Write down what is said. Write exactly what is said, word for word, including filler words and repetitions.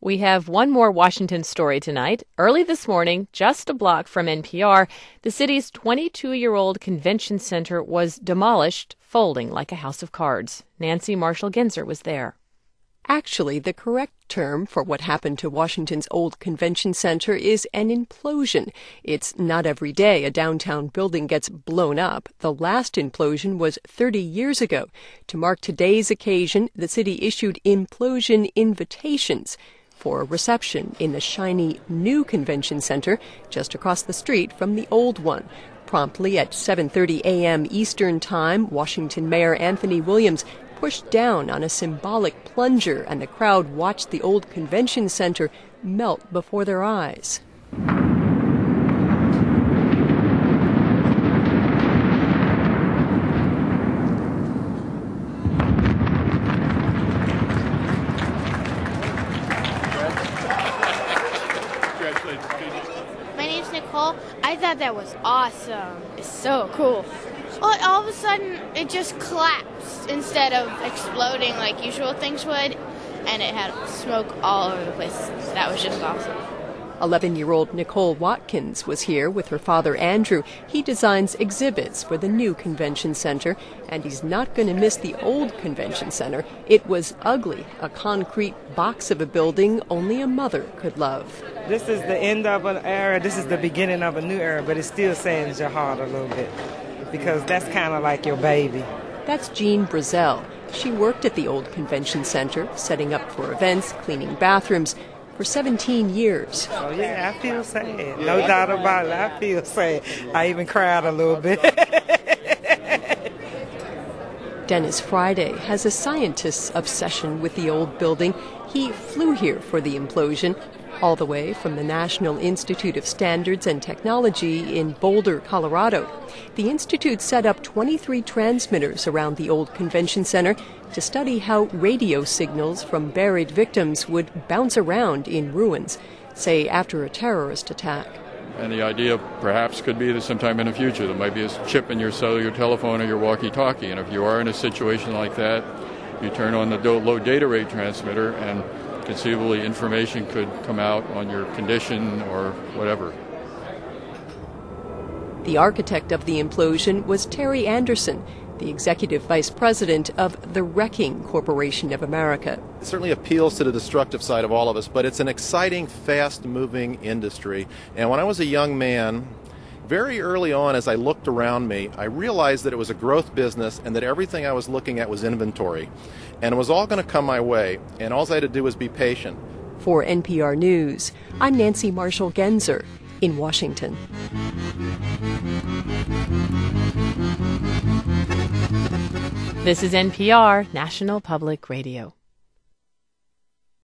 We have one more Washington story tonight. Early this morning, just a block from N P R, the city's twenty-two-year-old convention center was demolished, folding like a house of cards. Nancy Marshall-Genzer was there. Actually, the correct term for what happened to Washington's old convention center is an implosion. It's not every day a downtown building gets blown up. The last implosion was thirty years ago. To mark today's occasion, the city issued implosion invitations for a reception in the shiny new convention center just across the street from the old one. Promptly at seven thirty a.m. Eastern Time, Washington Mayor Anthony Williams pushed down on a symbolic plunger, and the crowd watched the old convention center melt before their eyes. My name's Nicole. I thought that was awesome. It's so cool. Well, all of a sudden, it just collapsed instead of exploding like usual things would, and it had smoke all over the place. That was just awesome. eleven-year-old Nicole Watkins was here with her father, Andrew. He designs exhibits for the new convention center, and he's not going to miss the old convention center. It was ugly, a concrete box of a building only a mother could love. This is the end of an era. This is the beginning of a new era, but it still saddens your heart a little bit, because that's kind of like your baby. That's Jean Brazel. She worked at the old convention center, setting up for events, cleaning bathrooms, for seventeen years. Oh, yeah, I feel sad. No doubt about it. I feel sad. I even cried a little bit. Dennis Friday has a scientist's obsession with the old building. He flew here for the implosion, all the way from the National Institute of Standards and Technology in Boulder, Colorado. The institute set up twenty-three transmitters around the old convention center to study how radio signals from buried victims would bounce around in ruins, say after a terrorist attack. And the idea perhaps could be that sometime in the future there might be a chip in your cellular telephone or your walkie-talkie, and if you are in a situation like that, you turn on the low data rate transmitter and conceivably information could come out on your condition or whatever. The architect of the implosion was Terry Anderson, the executive vice president of the Wrecking Corporation of America. It certainly appeals to the destructive side of all of us, but it's an exciting, fast-moving industry. And when I was a young man, very early on, as I looked around me, I realized that it was a growth business and that everything I was looking at was inventory. And it was all going to come my way, and all I had to do was be patient. For N P R News, I'm Nancy Marshall-Genzer in Washington. This is N P R, National Public Radio.